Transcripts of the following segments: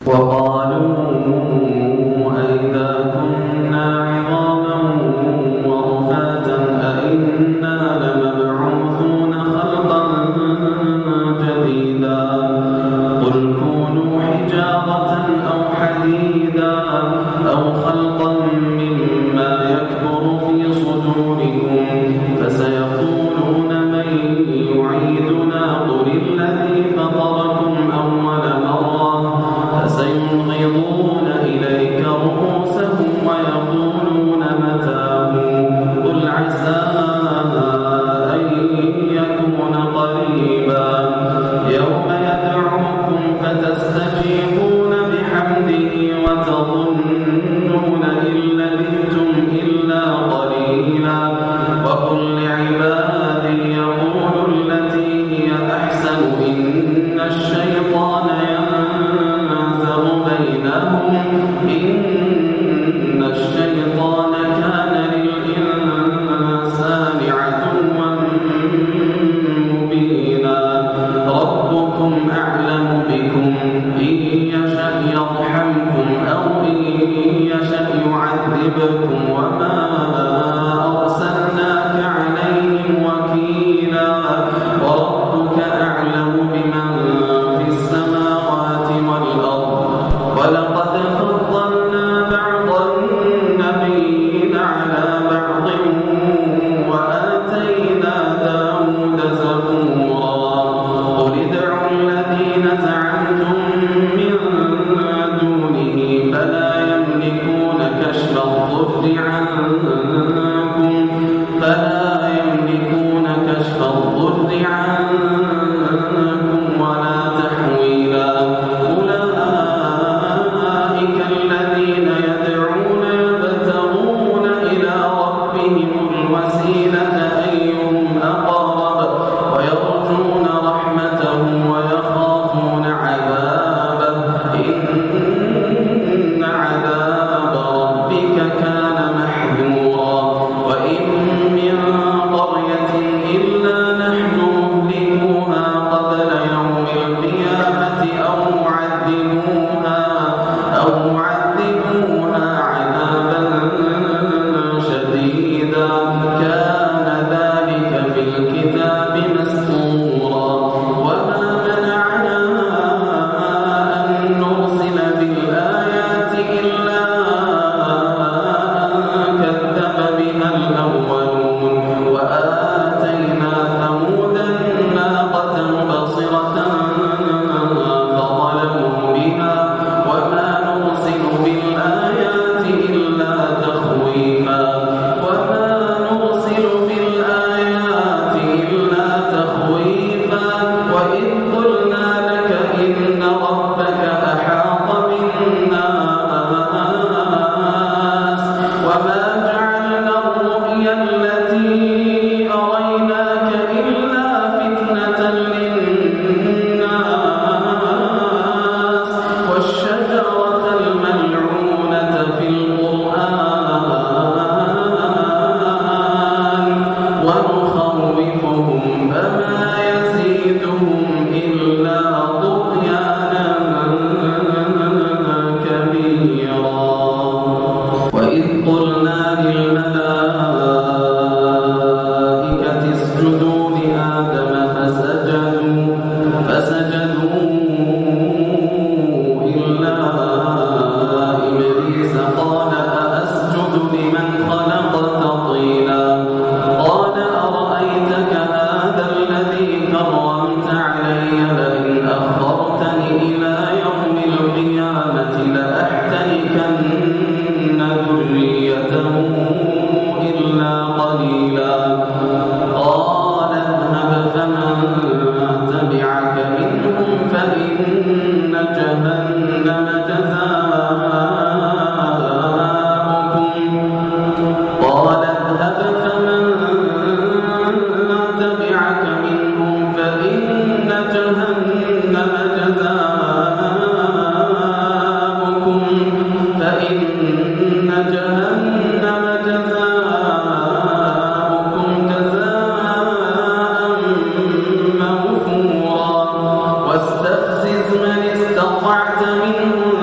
وقالوا أئذا كنا عظاما ورفاتا أئنا لمبعوثون خلقا جديدا قل كونوا حجارة أو حديدا أو خلقا مما يكبر في صدوركم فسيقولون من يعيدنا قل الذي فطركم أول مرة فسينغضون إليك رؤوسهم ويقولون متاه قل عسى أن يكون قريبا يوم يدعوكم فتستجيبون بحمده وتظنون إن لبثتم إلا قليلا وقل لعبادي يقولوا التي هي أحسن إن الشيطان ينزغ بينهم إن الشيطان كان للإنسان عدوا مبينا ربكم أعلم بكم إن يشأ يرحمكم أو إن يشأ يعذبكم وما أرسلناك عليهم وكيلا وربك أعلم بمن في السماوات والأرض ولقد فضلنا بعض النبيين على بعض وآتينا داود زبورا قل ادعوا الذين زعمتم من دونه فلا يملكون كشف الضر عنكم ولا تحويلا أولئك الذين يدعون يبتغون إلى ربهم الوسيلة أيهم أقرب ويرجون رحمته ويخافون عذابه إن عذاب ربك كان محذورا وإن من قرية إلا نحن مهلكوها قبل يوم القيامة أو معذبوها عذابا شديدا كان ذلك في الكتاب مسطورا وما منعنا أن نرسل بالآيات إلا أن كذب بها الأولون وآتينا ثمود الناقة مبصرة فظلموا بها وما نرسل بالآيات إلا تخويفا وإذ قلنا لك إن ربك أحاط بالناس وما جعلنا الرؤيا التي أريناك إلا فتنة للناس والشجرة الملعونة في القرآن ونخوفهم فما يزيدهم إلا طغيانا كبيرا وإذ قلنا للملائكة اسجدوا لآدم فسجدوا إلا إبليس قال أأسجد لمن خلقت طينا قال أرأيتك هذا الذي كرمت علي لئن أخرتني إلى يوم القيامة لأحتنكن ذريته إلا قليلا قال اذهب فمن تبعك منهم فإن جهنم جزاؤكم قال اذهب فمن تبعك منهم فإن جهنم جزاؤكم جزاء موفورا واستفزز من استطعت منهم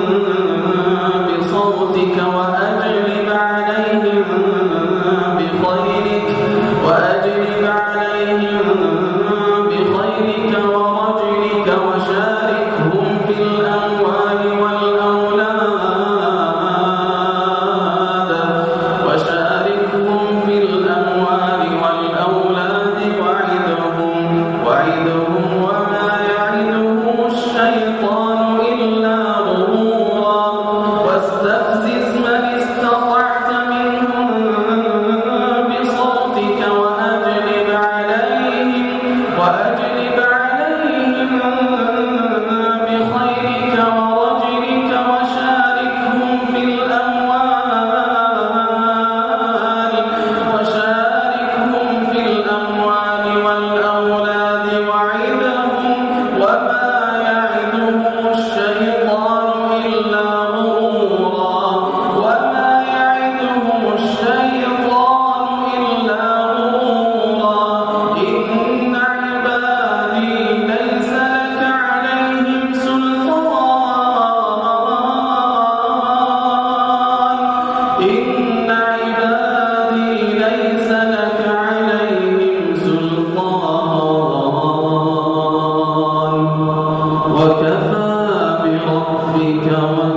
ربك